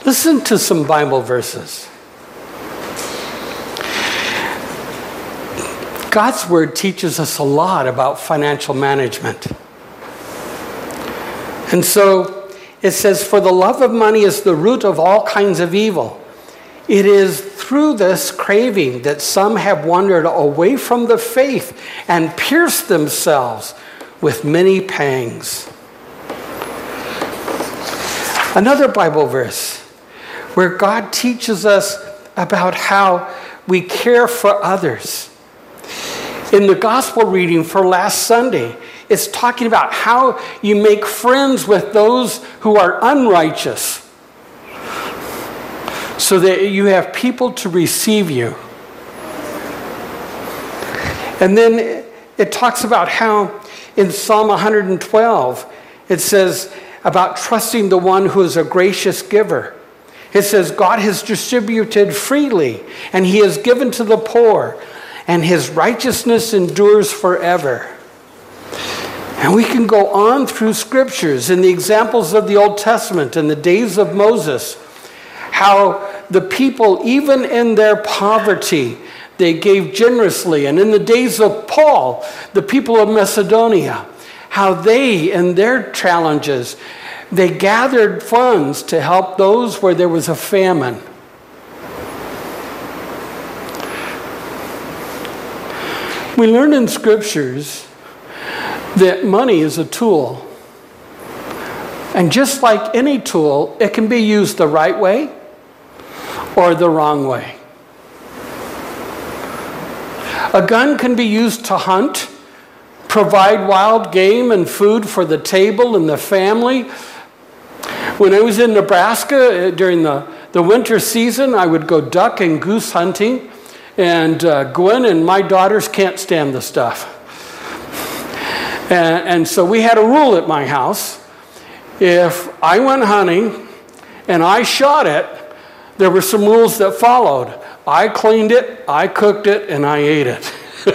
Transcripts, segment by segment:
Listen to some Bible verses. God's word teaches us a lot about financial management. And so it says, "For the love of money is the root of all kinds of evil. It is through this craving that some have wandered away from the faith and pierced themselves with many pangs." Another Bible verse where God teaches us about how we care for others. In the gospel reading for last Sunday, it's talking about how you make friends with those who are unrighteous so that you have people to receive you. And then it talks about how in Psalm 112, it says about trusting the one who is a gracious giver. It says, God has distributed freely, and he has given to the poor, and his righteousness endures forever. And we can go on through scriptures in the examples of the Old Testament and the days of Moses, how the people, even in their poverty, they gave generously. And in the days of Paul, the people of Macedonia, how they, in their challenges, they gathered funds to help those where there was a famine. We learn in scriptures that money is a tool. And just like any tool, it can be used the right way or the wrong way. A gun can be used to hunt, provide wild game and food for the table and the family. When I was in Nebraska during the winter season, I would go duck and goose hunting. And Gwen and my daughters can't stand the stuff. And so we had a rule at my house. If I went hunting and I shot it, there were some rules that followed. I cleaned it, I cooked it, and I ate it.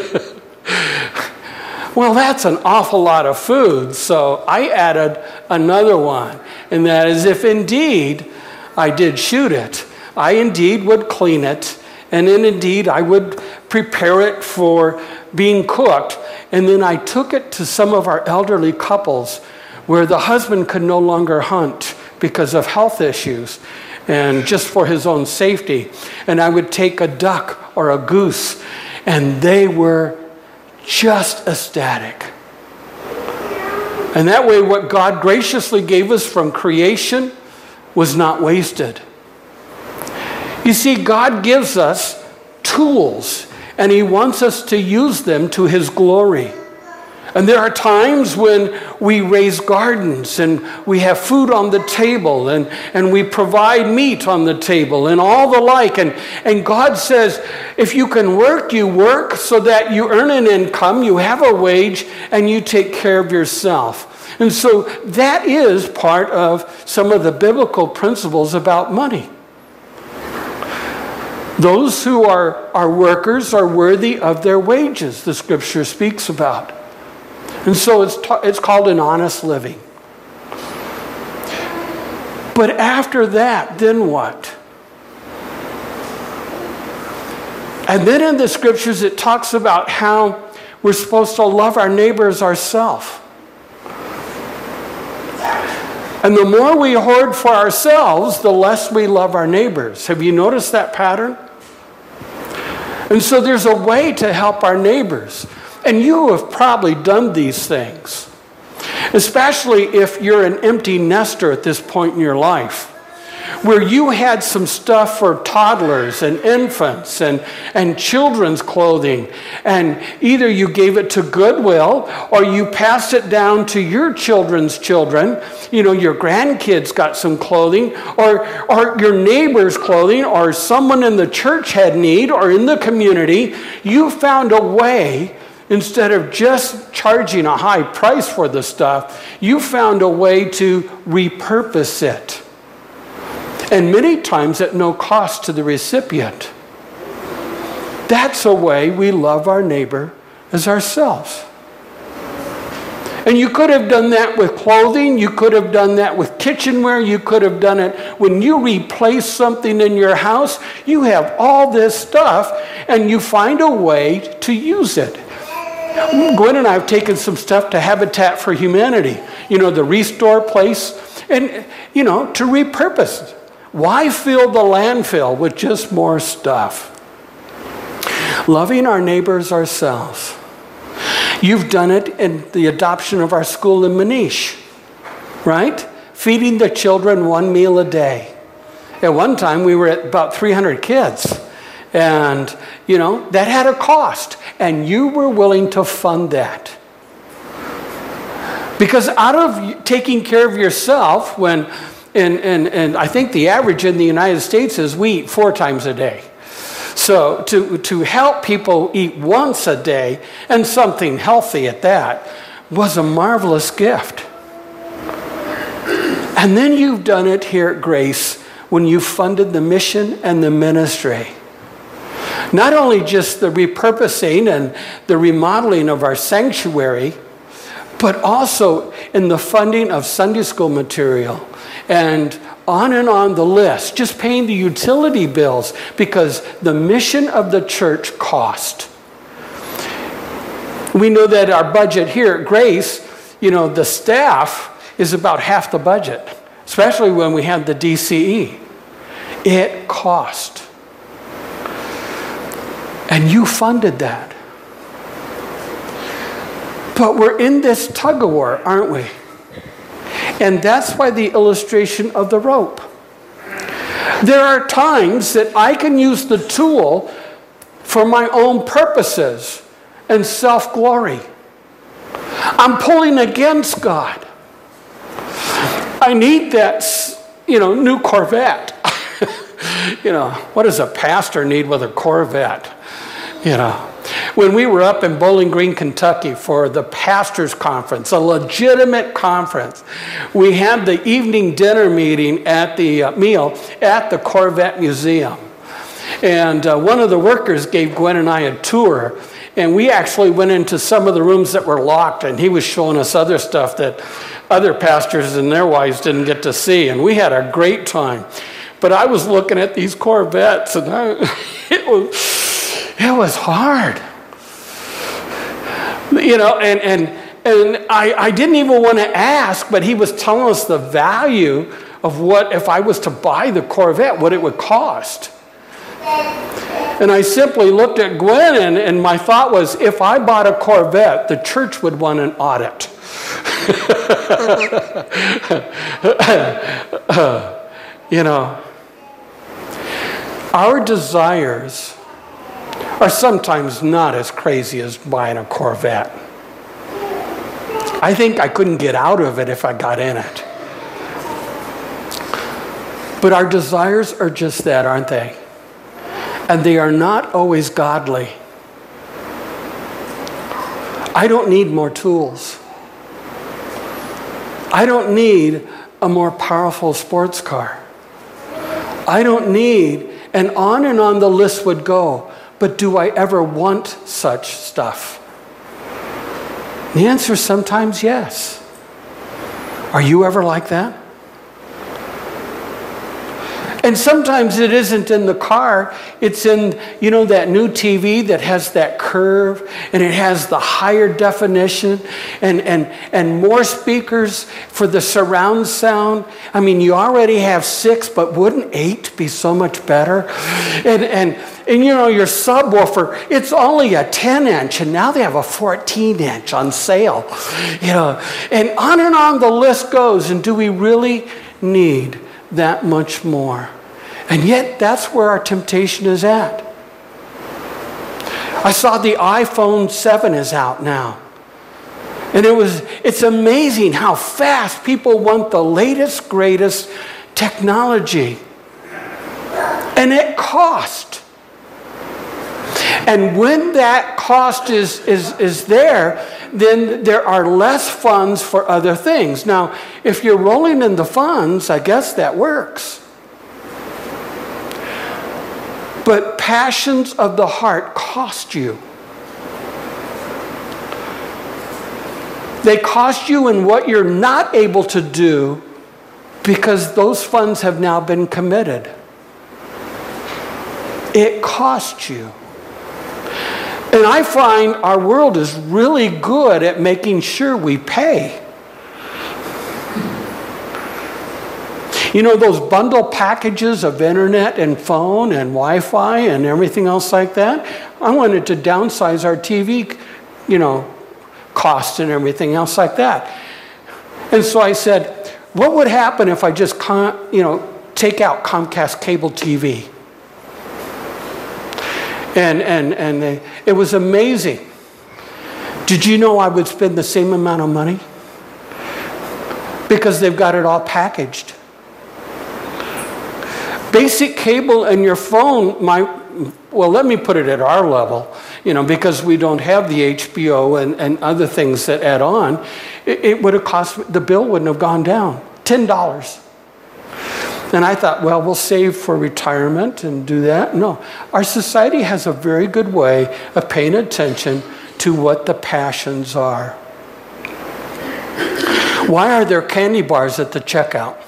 Well, that's an awful lot of food, so I added another one. And that is, if indeed I did shoot it, I indeed would clean it, and then indeed I would prepare it for being cooked. And then I took it to some of our elderly couples where the husband could no longer hunt because of health issues and just for his own safety. And I would take a duck or a goose, and they were just ecstatic. And that way, what God graciously gave us from creation was not wasted. You see, God gives us tools, and he wants us to use them to his glory. And there are times when we raise gardens and we have food on the table and we provide meat on the table and all the like. And God says, if you can work, you work so that you earn an income, you have a wage, and you take care of yourself. And so that is part of some of the biblical principles about money. Those who are workers are worthy of their wages, the scripture speaks about. And so it's called an honest living. But after that, then what? And then in the scriptures it talks about how we're supposed to love our neighbor as ourselves. And the more we hoard for ourselves, the less we love our neighbors. Have you noticed that pattern? And so there's a way to help our neighbors. And you have probably done these things, especially if you're an empty nester at this point in your life, where you had some stuff for toddlers and infants and children's clothing, and either you gave it to Goodwill or you passed it down to your children's children. You know, your grandkids got some clothing, or your neighbor's clothing, or someone in the church had need, or in the community. You found a way. Instead of just charging a high price for the stuff, you found a way to repurpose it. And many times at no cost to the recipient. That's a way we love our neighbor as ourselves. And you could have done that with clothing. You could have done that with kitchenware. You could have done it when you replace something in your house. You have all this stuff, and you find a way to use it. Gwen and I have taken some stuff to Habitat for Humanity, the restore place, and, to repurpose. Why fill the landfill with just more stuff? Loving our neighbors ourselves. You've done it in the adoption of our school in Manish, right? Feeding the children one meal a day. At one time, we were at about 300 kids. And, that had a cost. And you were willing to fund that. Because out of taking care of yourself, and I think the average in the United States is we eat 4 times a day. So to help people eat once a day, and something healthy at that, was a marvelous gift. And then you've done it here at Grace when you funded the mission and the ministry. Not only just the repurposing and the remodeling of our sanctuary, but also in the funding of Sunday school material and on the list, just paying the utility bills, because the mission of the church cost. We know that our budget here at Grace, the staff is about half the budget, especially when we had the DCE. It cost. And you funded that. But we're in this tug of war, aren't we? And that's why the illustration of the rope. There are times that I can use the tool for my own purposes and self-glory. I'm pulling against God. I need that, new Corvette. What does a pastor need with a Corvette? When we were up in Bowling Green, Kentucky for the pastors' conference, a legitimate conference, we had the evening dinner meeting at the meal at the Corvette Museum. And one of the workers gave Gwen and I a tour, and we actually went into some of the rooms that were locked, and he was showing us other stuff that other pastors and their wives didn't get to see, and we had a great time. But I was looking at these Corvettes, and it was hard. And I didn't even want to ask, but he was telling us the value of what, if I was to buy the Corvette, what it would cost. And I simply looked at Gwen, and my thought was, if I bought a Corvette, the church would want an audit. Our desires are sometimes not as crazy as buying a Corvette. I think I couldn't get out of it if I got in it. But our desires are just that, aren't they? And they are not always godly. I don't need more tools. I don't need a more powerful sports car. I don't need, and on the list would go. But do I ever want such stuff? The answer is sometimes yes. Are you ever like that? And sometimes it isn't in the car. It's in, that new TV that has that curve, and it has the higher definition and more speakers for the surround sound. I mean, you already have 6, but wouldn't 8 be so much better? And your subwoofer, it's only a 10-inch, and now they have a 14-inch on sale. And on the list goes. And do we really need that much more? And yet, that's where our temptation is at. I saw the iPhone 7 is out now. And it's amazing how fast people want the latest, greatest technology. And it costs. And when that cost is there, then there are less funds for other things. Now, if you're rolling in the funds, I guess that works. But passions of the heart cost you. They cost you in what you're not able to do because those funds have now been committed. It costs you. And I find our world is really good at making sure we pay. You know, those bundle packages of internet and phone and Wi-Fi and everything else like that? I wanted to downsize our TV, costs and everything else like that. And so I said, what would happen if I just, take out Comcast cable TV? And it was amazing. Did you know I would spend the same amount of money? Because they've got it all packaged. Basic cable and your phone let me put it at our level, because we don't have the HBO and other things that add on. It would have cost, the bill wouldn't have gone down, $10. And I thought, well, we'll save for retirement and do that. No, our society has a very good way of paying attention to what the passions are. Why are there candy bars at the checkout?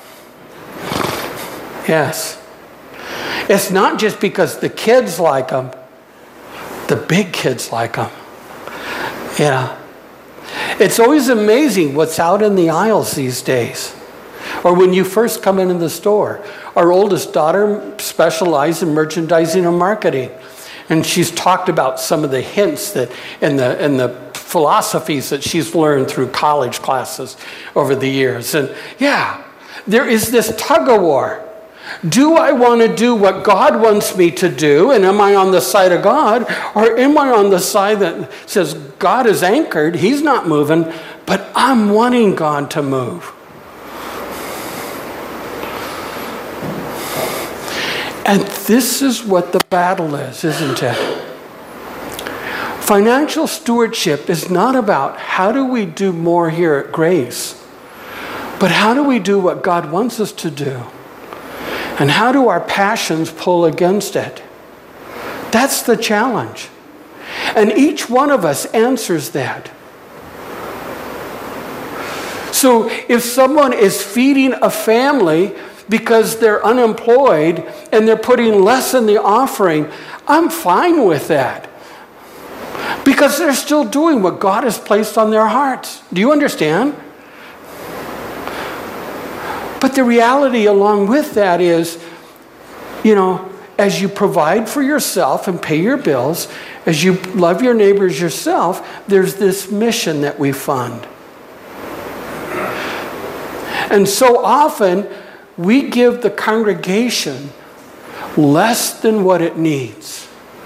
Yes. It's not just because the kids like them. The big kids like them. Yeah. It's always amazing what's out in the aisles these days. Or when you first come into the store. Our oldest daughter specializes in merchandising and marketing. And she's talked about some of the hints that and the philosophies that she's learned through college classes over the years. And yeah, there is this tug of war. Do I want to do what God wants me to do? And am I on the side of God? Or am I on the side that says God is anchored, he's not moving, but I'm wanting God to move? And this is what the battle is, isn't it? Financial stewardship is not about how do we do more here at Grace, but how do we do what God wants us to do? And how do our passions pull against it? That's the challenge. And each one of us answers that. So if someone is feeding a family because they're unemployed and they're putting less in the offering, I'm fine with that. Because they're still doing what God has placed on their hearts. Do you understand? But the reality along with that is, as you provide for yourself and pay your bills, as you love your neighbors yourself, there's this mission that we fund. And so often, we give the congregation less than what it needs.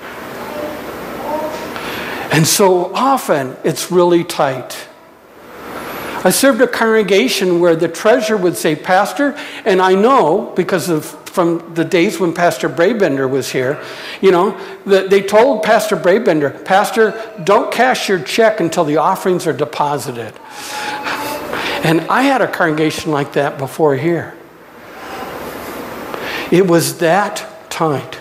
And so often, it's really tight. I served a congregation where the treasurer would say, Pastor, and I know from the days when Pastor Brabender was here, that they told Pastor Brabender, Pastor, don't cash your check until the offerings are deposited. And I had a congregation like that before here. It was that tight.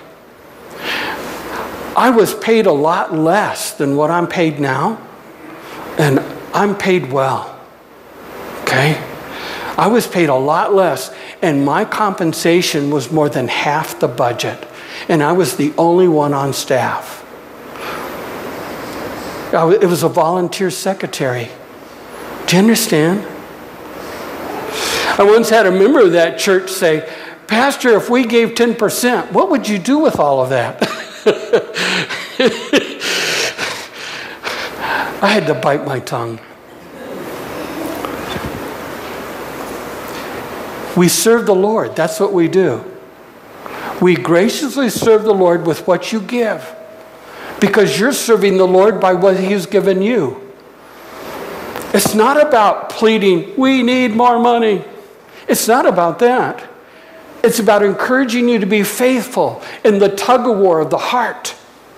I was paid a lot less than what I'm paid now, and I'm paid well. Okay? I was paid a lot less, and my compensation was more than half the budget, and I was the only one on staff. It was a volunteer secretary. Do you understand? I once had a member of that church say, Pastor, if we gave 10%, what would you do with all of that? I had to bite my tongue. We serve the Lord. That's what we do. We graciously serve the Lord with what you give, because you're serving the Lord by what he's given you. It's not about pleading, we need more money. It's not about that. It's about encouraging you to be faithful in the tug of war of the heart.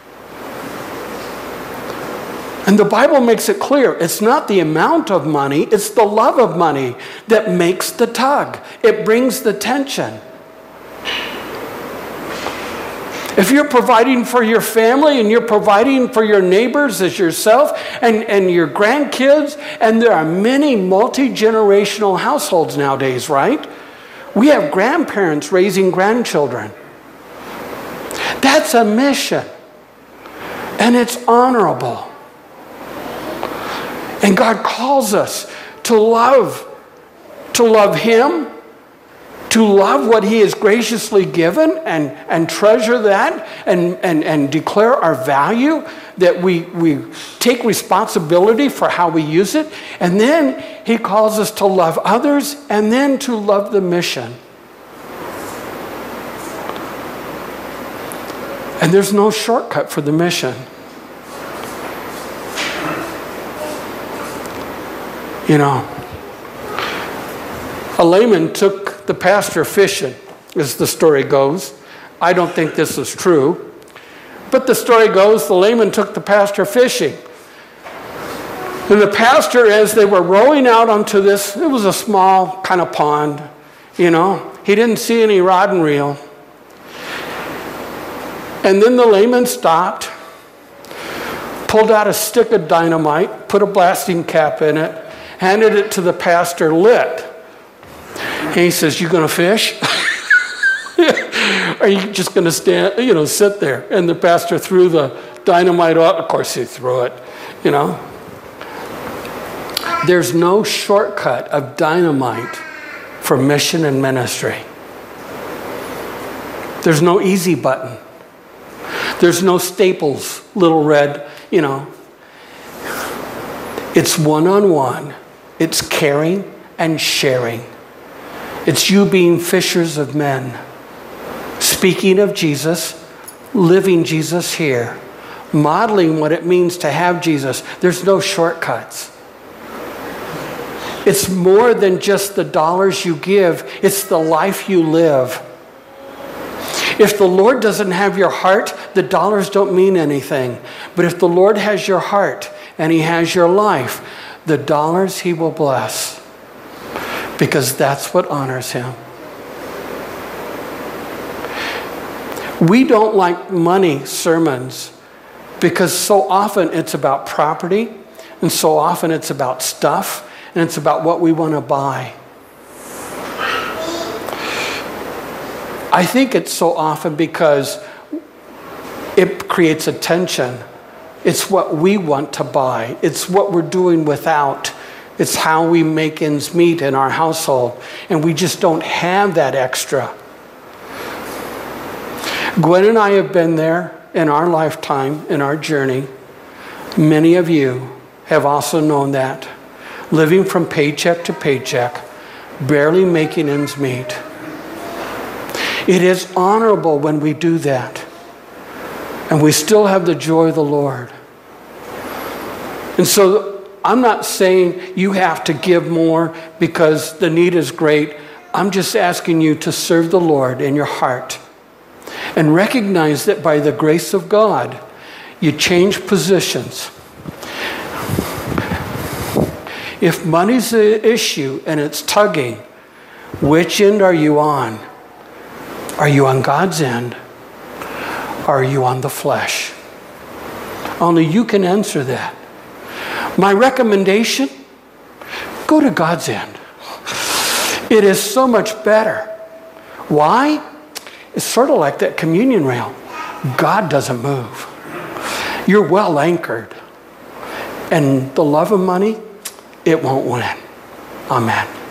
And the Bible makes it clear, it's not the amount of money, it's the love of money that makes the tug. It brings the tension. If you're providing for your family and you're providing for your neighbors as yourself and your grandkids, and there are many multi-generational households nowadays, right? We have grandparents raising grandchildren. That's a mission. And it's honorable. And God calls us to love Him, to love what He has graciously given and treasure that and declare our value, that we take responsibility for how we use it. And then He calls us to love others and then to love the mission. And there's no shortcut for the mission. You know, a layman took the pastor fishing, as the story goes. I don't think this is true. But the story goes, the layman took the pastor fishing. And the pastor, as they were rowing out onto this, it was a small kind of pond, you know. He didn't see any rod and reel. And then the layman stopped, pulled out a stick of dynamite, put a blasting cap in it, handed it to the pastor, lit. And he says, "You going to fish? Are you just going to stand, sit there?" And the pastor threw the dynamite out. Of course he threw it, you know. There's no shortcut of dynamite for mission and ministry. There's no easy button. There's no Staples, little red, It's one-on-one. It's caring and sharing. It's you being fishers of men. Speaking of Jesus, living Jesus here. Modeling what it means to have Jesus. There's no shortcuts. It's more than just the dollars you give. It's the life you live. If the Lord doesn't have your heart, the dollars don't mean anything. But if the Lord has your heart and He has your life, the dollars He will bless. Because that's what honors Him. We don't like money sermons because so often it's about property and so often it's about stuff and it's about what we want to buy. I think it's so often because it creates a tension. It's what we want to buy. It's what we're doing without. It's how we make ends meet in our household. And we just don't have that extra. Gwen and I have been there in our lifetime, in our journey. Many of you have also known that. Living from paycheck to paycheck, barely making ends meet. It is honorable when we do that. And we still have the joy of the Lord. And so I'm not saying you have to give more because the need is great. I'm just asking you to serve the Lord in your heart. And recognize that by the grace of God, you change positions. If money's the issue and it's tugging, which end are you on? Are you on God's end? Or are you on the flesh? Only you can answer that. My recommendation, go to God's end. It is so much better. Why? It's sort of like that communion rail. God doesn't move. You're well anchored. And the love of money, it won't win. Amen.